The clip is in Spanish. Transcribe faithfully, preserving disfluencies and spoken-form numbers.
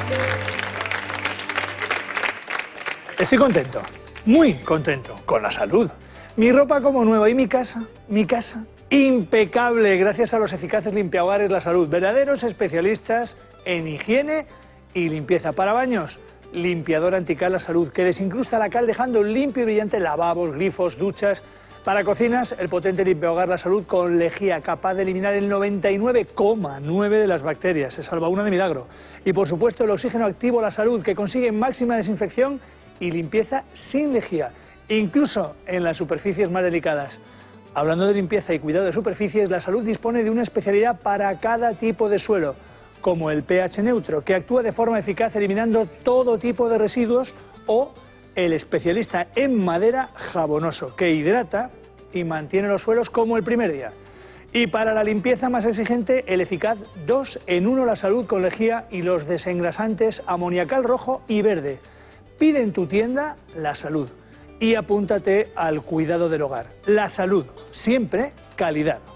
Estoy contento, muy contento, con la salud. Mi ropa como nueva y mi casa, mi casa, impecable gracias a los eficaces limpiahogares La Salud. Verdaderos especialistas en higiene y limpieza. Para baños, limpiador antical La Salud, que desincrusta la cal dejando limpio y brillante lavabos, grifos, duchas. Para cocinas, el potente limpiahogar La Salud con lejía, capaz de eliminar el noventa y nueve coma nueve de las bacterias. Se salva una de milagro. Y por supuesto el oxígeno activo La Salud, que consigue máxima desinfección y limpieza sin lejía, incluso en las superficies más delicadas. Hablando de limpieza y cuidado de superficies, La Salud dispone de una especialidad para cada tipo de suelo, como el pH neutro, que actúa de forma eficaz eliminando todo tipo de residuos, o el especialista en madera jabonoso, que hidrata y mantiene los suelos como el primer día. Y para la limpieza más exigente, el eficaz dos en uno La Salud con lejía y los desengrasantes amoniacal rojo y verde. Pide en tu tienda La Salud y apúntate al cuidado del hogar. La Salud, siempre calidad.